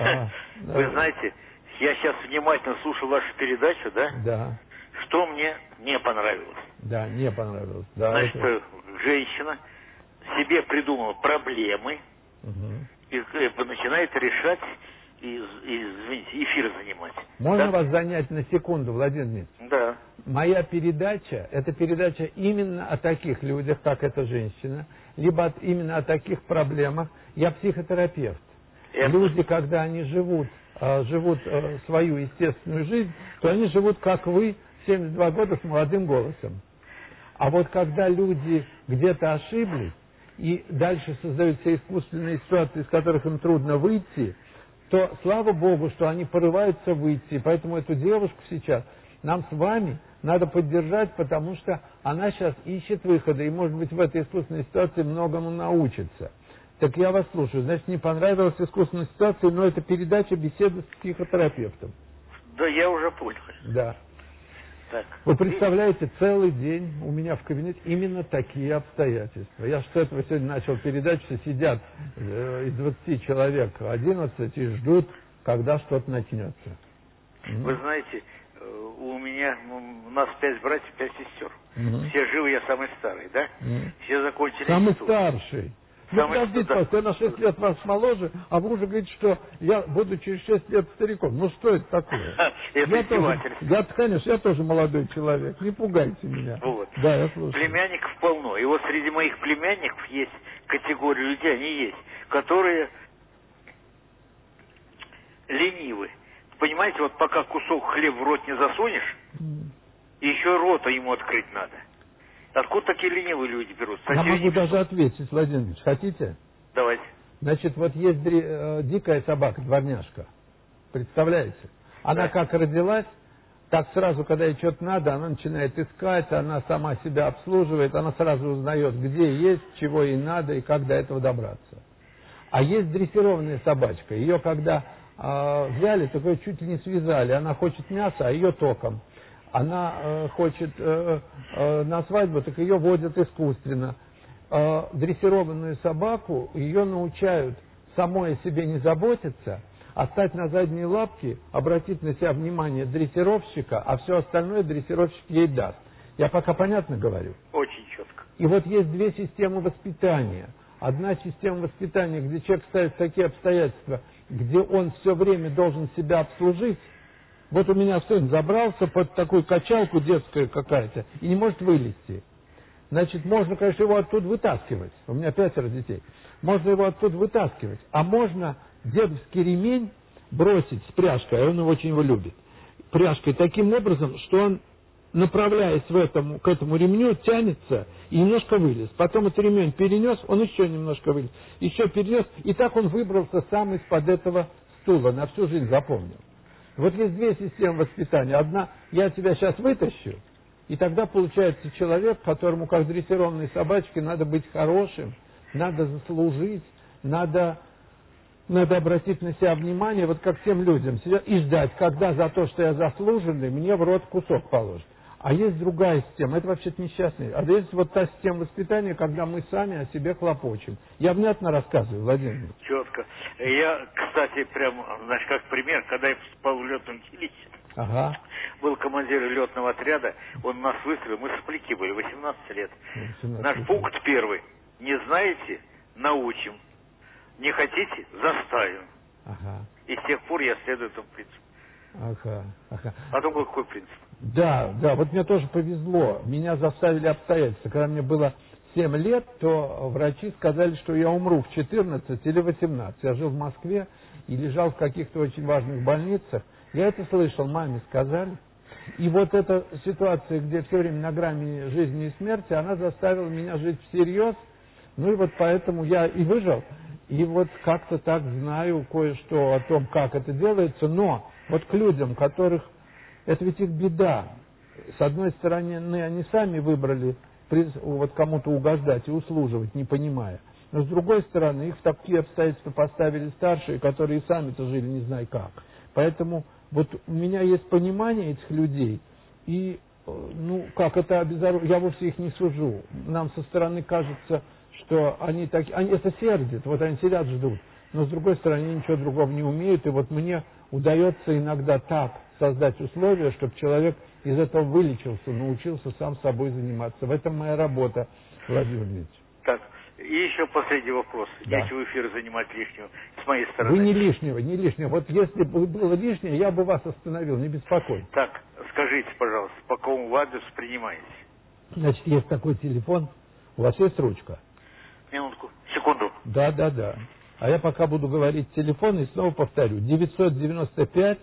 Вы знаете, я сейчас внимательно слушал вашу передачу, да? Да. Что мне не понравилось? Да, не понравилось. Да, Значит, это... женщина себе придумала проблемы угу. и, и начинает решать и, и, извините, эфир занимать. Можно да? вас занять на секунду, Владимир Дмитриевич? Да. Моя передача, это передача именно о таких людях, как эта женщина, либо от, именно о таких проблемах. Я психотерапевт. Это... Люди, когда они живут, э, живут э, свою естественную жизнь, то они живут, как вы, семьдесят два года с молодым голосом. А вот когда люди где-то ошиблись, и дальше создают все искусственные ситуации, из которых им трудно выйти, то слава Богу, что они порываются выйти. Поэтому эту девушку сейчас нам с вами надо поддержать, потому что она сейчас ищет выхода, и, может быть, в этой искусственной ситуации многому научится. Так я вас слушаю. Значит, не понравилась искусственная ситуация, но это передача беседы с психотерапевтом. Да, я уже понял. Да. Так. Вы представляете, целый день у меня в кабинете именно такие обстоятельства. Я что этого сегодня начал передачу, что сидят э, из двадцати человек одиннадцать и ждут, когда что-то начнется. Вы mm. знаете, у меня, у нас пять братьев, пять сестер. Mm-hmm. Все живы, я самый старый, да? Mm. Все закончили Самый институт. старший. Ну, подождите, пожалуйста, я на шесть лет вас моложе, а вы уже говорите, что я буду через шесть лет стариком. Ну, что это такое? Это издевательство. Я, конечно, я тоже молодой человек, не пугайте меня. Вот. Да, я слушаю. Племянников полно. И вот среди моих племянников есть категория людей, они есть, которые ленивы. Понимаете, вот пока кусок хлеба в рот не засунешь, mm. еще рота ему открыть надо. Откуда такие ленивые люди берутся? Я могу даже ответить, Владимир Ильич. Хотите? Давайте. Значит, вот есть э, дикая собака, дворняжка. Представляете? Она да. как родилась, так сразу, когда ей что-то надо, она начинает искать, она сама себя обслуживает, она сразу узнает, где есть, чего ей надо и как до этого добраться. А есть дрессированная собачка. Ее когда э, взяли, так ее чуть ли не связали. Она хочет мяса, а ее током. Она э, хочет э, э, на свадьбу, так ее водят искусственно. Э, дрессированную собаку, ее научают самой о себе не заботиться, а стать на задние лапки, обратить на себя внимание дрессировщика, а все остальное дрессировщик ей даст. Я пока понятно говорю? Очень четко. И вот есть две системы воспитания. Одна система воспитания, где человек ставит такие обстоятельства, где он все время должен себя обслужить. Вот у меня сын забрался под такую качалку детскую какая-то и не может вылезти. Значит, можно, конечно, его оттуда вытаскивать. У меня пятеро детей. Можно его оттуда вытаскивать. А можно дедовский ремень бросить с пряжкой, а он его очень его любит, пряжкой таким образом, что он, направляясь в этом, к этому ремню, тянется и немножко вылез. Потом этот ремень перенес, он еще немножко вылез, еще перенес, и так он выбрался сам из-под этого стула, на всю жизнь запомнил. Вот есть две системы воспитания. Одна, я тебя сейчас вытащу, И тогда получается человек, которому, как дрессированной собачке, надо быть хорошим, надо заслужить, надо, надо обратить на себя внимание, вот как всем людям, и ждать, когда за то, что я заслуженный, мне в рот кусок положат. А есть другая система, это вообще-то несчастный. А есть вот та система воспитания, когда мы сами о себе хлопочем. Я внятно рассказываю, Владимир? Четко. Я, кстати, прям, значит, как пример, когда я поступал в летное училище, ага. был командир летного отряда, он нас выставил, мы сопляки были, восемнадцать лет. восемнадцать Наш пункт первый. Не знаете, научим. Не хотите, заставим. Ага. И с тех пор я следую этому принципу. Ага, ага. А то какой принцип? Да, да, вот мне тоже повезло. Меня заставили обстоятельства. Когда мне было семь лет, то врачи сказали, что я умру в четырнадцать или восемнадцать. Я жил в Москве и лежал в каких-то очень важных больницах. Я это слышал, маме сказали. И вот эта ситуация, где все время на грани жизни и смерти, она заставила меня жить всерьез. Ну и вот поэтому я и выжил. И вот как-то так знаю кое-что о том, как это делается. Но вот к людям, которых... Это ведь их беда. С одной стороны, они сами выбрали вот кому-то угождать и услуживать, не понимая. Но с другой стороны, их в такие обстоятельства поставили старшие, которые и сами-то жили не знаю как. Поэтому вот у меня есть понимание этих людей. И, ну, как это обезоруживает, я вовсе их не сужу. Нам со стороны кажется, что они такие, они это сердят, вот они сидят, ждут. Но с другой стороны, они ничего другого не умеют. И вот мне удается иногда так создать условия, чтобы человек из этого вылечился, научился сам собой заниматься. В этом моя работа, Владимир Ильич. Так, и еще последний вопрос. Да. Нечего эфир занимать лишнего с моей стороны. Вы не лишнего, не лишнего. Вот если бы было лишнее, я бы вас остановил, не беспокойтесь. Так, скажите, пожалуйста, по какому вы адресу принимаете? Значит, есть такой телефон. У вас есть ручка? Минутку, секунду. Да, да, да. А я пока буду говорить телефон и снова повторю. девятьсот девяносто пять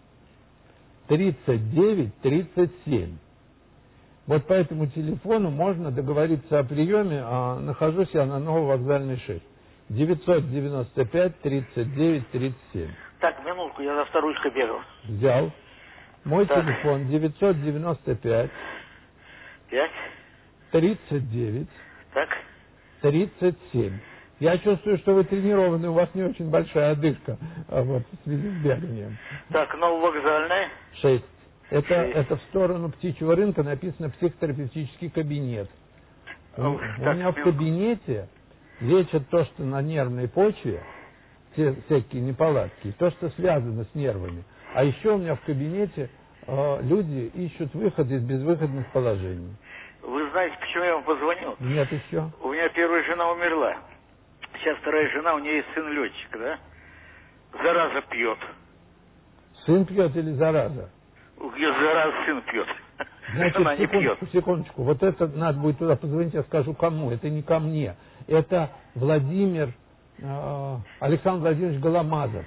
тридцать девять тридцать семь. Вот по этому телефону можно договориться о приеме, а нахожусь я на Нововокзальной шесть. девятьсот девяносто пять тридцать девять тридцать семь. Так, минутку, я за вторучкой бегал. Взял. Мой так. телефон девятьсот девяносто пять пять тридцать девять так. тридцать семь. Я чувствую, что вы тренированы, у вас не очень большая одышка вот, в связи с беганием. Так, Нововокзальная. Шесть. Это, Шесть. это в сторону птичьего рынка написано психотерапевтический кабинет. У, Ну, у так, меня в мил... кабинете лечат то, что на нервной почве, те всякие неполадки, то, что связано с нервами. А еще у меня в кабинете э, люди ищут выход из безвыходных положений. Вы знаете, почему я вам позвонил? Нет еще. У меня первая жена умерла. Сейчас вторая жена, у нее есть сын летчик, да? Зараза пьет. Сын пьет или зараза? Зараза сын пьет. Значит, Она не пьет. секундочку, секундочку. Вот это надо будет туда позвонить, я скажу кому. Это не ко мне. Это Владимир, э, Александр Владимирович Голомазов.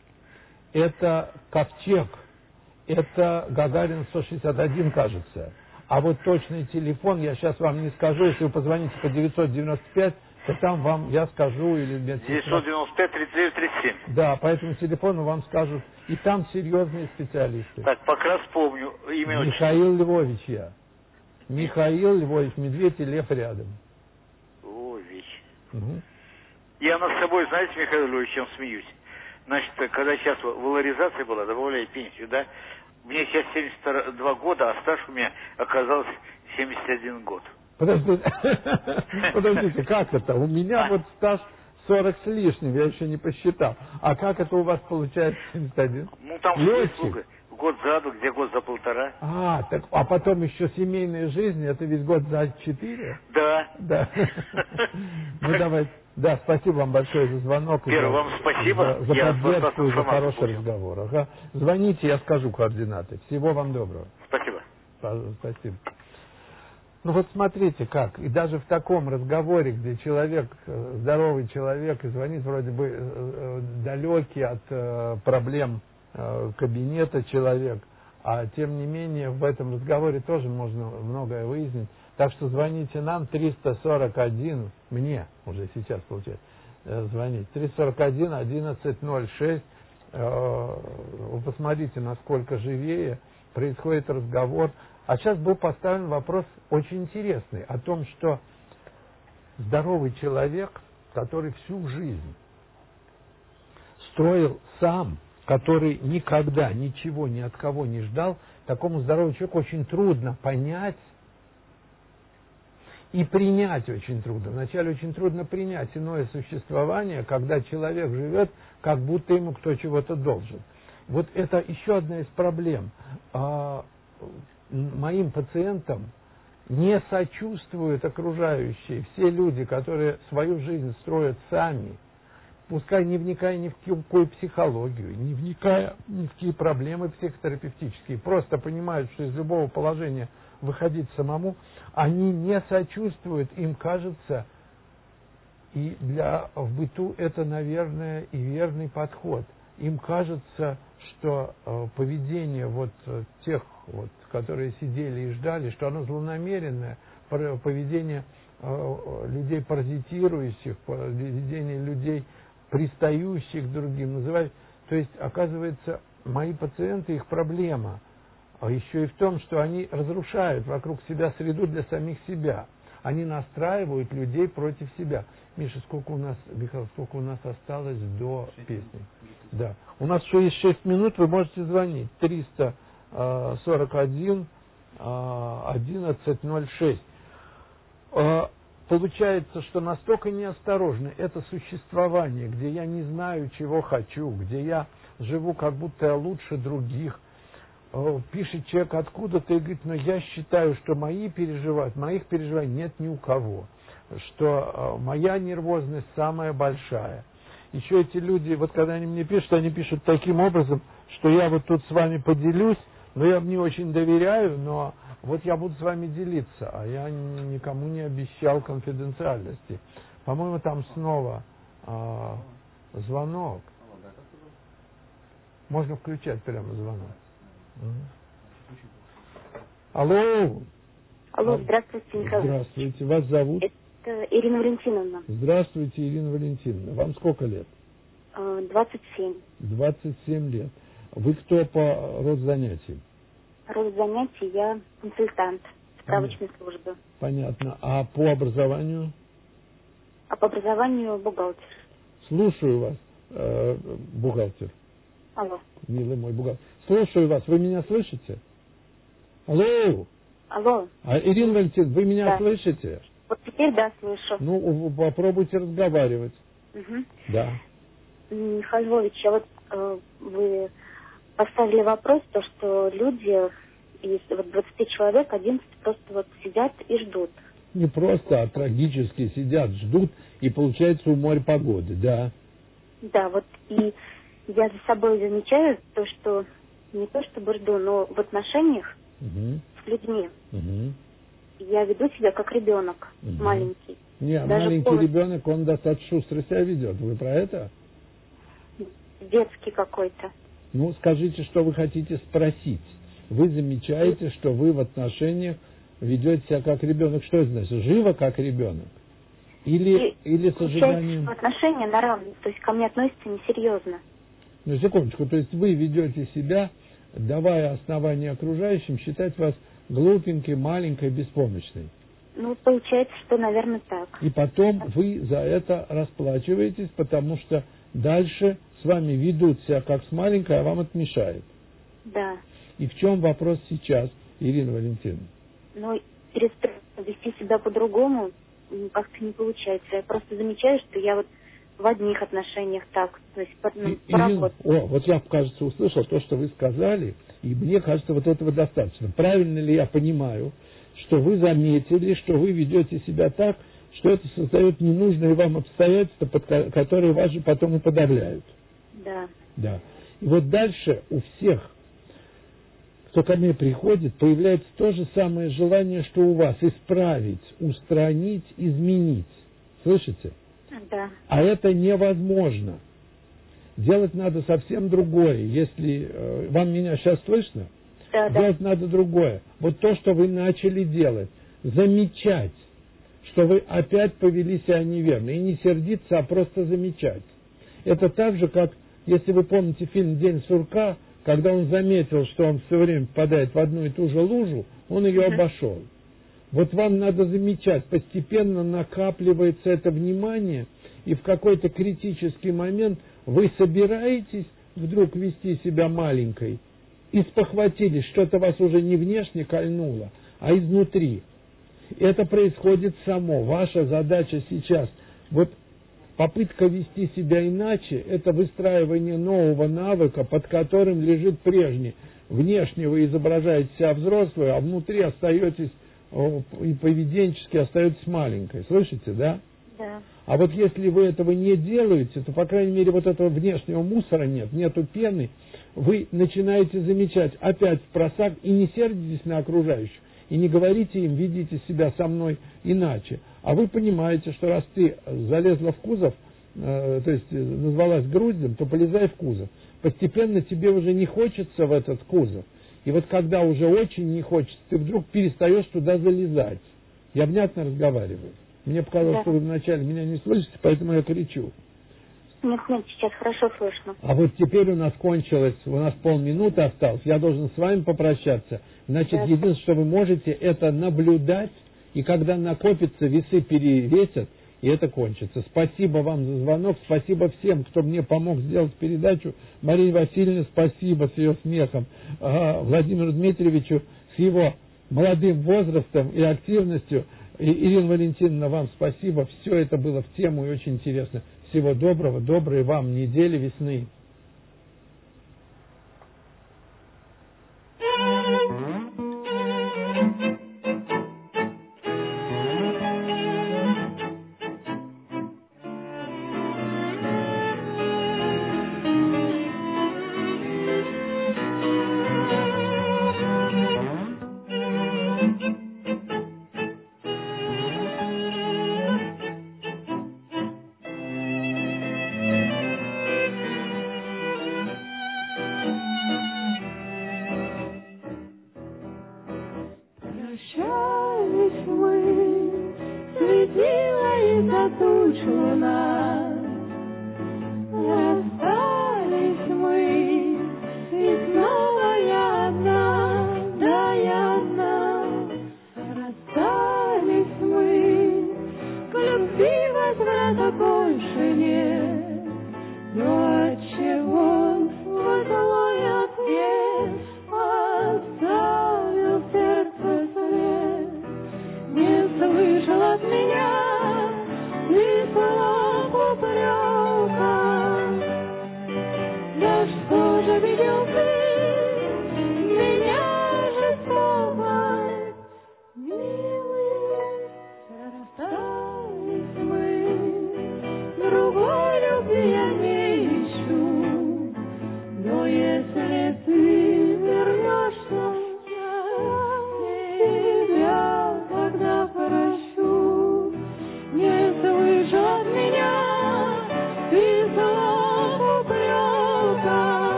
Это Ковчег. Это Гагарин сто шестьдесят один, кажется. А вот точный телефон я сейчас вам не скажу. Если вы позвоните по девятьсот девяносто пять, то там вам я скажу или девятьсот девяносто пять тридцать девять тридцать семь. Да, по этому телефону вам скажут. И там серьезные специалисты. Так, пока раз помню имя. Михаил Львович я. Михаил Львович, медведь и лев рядом. Львович. Угу. Я над собой, знаете, Михаил Львович, чем смеюсь? Значит, когда сейчас валоризация была, добавляя пенсию, да, мне сейчас семьдесят два года, а стаж у меня оказался семьдесят один год. Подождите, подождите, как это? У меня вот стаж сорок с лишним, я еще не посчитал. А как это у вас получается семьдесят один? Ну, там Летчик? Год за два, где год за полтора. А, так, а потом еще семейная жизнь, это ведь год за четыре? Да. Да. Ну, давайте. Да, спасибо вам большое за звонок. Вера, вам спасибо. За, за я поддержку и за хороший понял. разговор. Ага. Звоните, я скажу координаты. Всего вам доброго. Спасибо. Спасибо. Ну вот смотрите как, и даже в таком разговоре, где человек, здоровый человек, и звонит вроде бы далекий от проблем кабинета человек, а тем не менее в этом разговоре тоже можно многое выяснить. Так что звоните нам триста сорок один, мне уже сейчас получается звонить, триста сорок один одиннадцать ноль шесть, вы посмотрите, насколько живее происходит разговор А сейчас был поставлен вопрос очень интересный о том, что здоровый человек, который всю жизнь строил сам, который никогда ничего ни от кого не ждал, такому здоровому человеку очень трудно понять и принять очень трудно. Вначале очень трудно принять иное существование, когда человек живет, как будто ему кто чего-то должен. Вот это еще одна из проблем. А, моим пациентам не сочувствуют окружающие, все люди, которые свою жизнь строят сами, пускай не вникая ни в какую психологию, не вникая ни в какие проблемы психотерапевтические, просто понимают, что из любого положения выходить самому, они не сочувствуют, им кажется, и для в быту это, наверное, и верный подход. Им кажется, что э, поведение вот э, тех, вот, которые сидели и ждали, что оно злонамеренное, поведение э, людей паразитирующих, поведение людей пристающих к другим, называют. То есть, оказывается, мои пациенты, их проблема а еще и в том, что они разрушают вокруг себя среду для самих себя. Они настраивают людей против себя. Миша, сколько у нас, Михаил, сколько у нас осталось до песни? Да. У нас еще есть шесть минут, вы можете звонить. триста сорок один одиннадцать ноль шесть. Получается, что настолько неосторожно это существование, где я не знаю, чего хочу, где я живу, как будто я лучше других. Пишет человек откуда-то и говорит, но я считаю, что мои переживают, моих переживаний нет ни у кого, что моя нервозность самая большая. Еще эти люди, вот когда они мне пишут, они пишут таким образом, что я вот тут с вами поделюсь, но я не очень доверяю, но вот я буду с вами делиться, а я никому не обещал конфиденциальности. По-моему, там снова а, звонок. Можно включать прямо звонок. Алло. Алло, здравствуйте, Михаил. Здравствуйте. Вас зовут? Это Ирина Валентиновна. Здравствуйте, Ирина Валентиновна. Вам сколько лет? двадцать семь. двадцать семь лет. Вы кто по роду занятий? Род занятий я консультант справочной службы. Понятно. А по образованию? А по образованию бухгалтер. Слушаю вас, э, бухгалтер. Алло. Милый мой бухгалтер. Слушаю вас. Вы меня слышите? Алло. Алло. А, Ирина Валентиновна, вы меня да. слышите? Вот теперь да, слышу. Ну, попробуйте разговаривать. Угу. Да. Михаил Львович, а вот э, вы поставили вопрос, то, что люди из вот, двадцати человек, одиннадцать просто вот сидят и ждут. Не просто, а трагически сидят, ждут, и получается у моря погоды, да. Да, вот и я за собой замечаю то, что не то чтобы жду, но в отношениях угу. с людьми угу. я веду себя как ребенок угу. маленький. Не, Даже маленький полностью... ребенок, он достаточно шустро себя ведет. Вы про это? Детский какой-то. Ну, скажите, что вы хотите спросить. Вы замечаете, что вы в отношениях ведете себя как ребенок. Что это значит? Живо как ребенок? Или, и, или с ожиданием... Отношения на равных, то есть ко мне относятся несерьезно. Ну, секундочку, то есть вы ведете себя, давая основания окружающим, считать вас глупенькой, маленькой, беспомощной. Ну, получается, что, наверное, так. И потом вы за это расплачиваетесь, потому что дальше с вами ведут себя как с маленькой, а вам это мешает. Да. И в чем вопрос сейчас, Ирина Валентиновна? Ну, перестать вести себя по-другому как-то не получается. Я просто замечаю, что я вот в одних отношениях так, то есть по, ну, по Ирина, о, вот я, кажется, услышал то, что вы сказали, и мне кажется, вот этого достаточно. Правильно ли я понимаю, что вы заметили, что вы ведете себя так, что это создает ненужные вам обстоятельства, под которые вас же потом и подавляют? Да. Да. И вот дальше у всех, кто ко мне приходит, появляется то же самое желание, что у вас, исправить, устранить, изменить. Слышите? Да. А это невозможно. Делать надо совсем другое. Если э, вам меня сейчас слышно, да, делать да. надо другое. Вот то, что вы начали делать, замечать, что вы опять повели себя неверно. И не сердиться, а просто замечать. Это так же, как, если вы помните фильм «День сурка», когда он заметил, что он все время попадает в одну и ту же лужу, он ее обошел. Вот вам надо замечать, постепенно накапливается это внимание, и в какой-то критический момент вы собираетесь вдруг вести себя маленькой, и спохватились, что-то вас уже не внешне кольнуло, а изнутри. Это происходит само. Ваша задача сейчас, вот попытка вести себя иначе, это выстраивание нового навыка, под которым лежит прежний. Внешне вы изображаете себя взрослую, а внутри остаетесь, и поведенчески остаетесь маленькой. Слышите, да? Да. А вот если вы этого не делаете, то, по крайней мере, вот этого внешнего мусора нет, нету пены, вы начинаете замечать опять в просак и не сердитесь на окружающих, и не говорите им, ведите себя со мной иначе. А вы понимаете, что раз ты залезла в кузов, э, то есть назвалась груздем, то полезай в кузов. Постепенно тебе уже не хочется в этот кузов. И вот когда уже очень не хочется, ты вдруг перестаешь туда залезать. Я внятно разговариваю. Мне показалось, да. что вы вначале меня не слышите, поэтому я кричу. Нет, нет, сейчас хорошо слышно. А вот теперь у нас кончилось, у нас полминуты осталось, я должен с вами попрощаться. Значит, да. единственное, что вы можете, это наблюдать, и когда накопится, весы перевесят, и это кончится. Спасибо вам за звонок, спасибо всем, кто мне помог сделать передачу. Марии Васильевне спасибо с ее смехом, а, Владимиру Дмитриевичу с его молодым возрастом и активностью. И, Ирина Валентиновна, вам спасибо. Все это было в тему и очень интересно. Всего доброго, доброй вам недели весны. Светила из-за туч луна.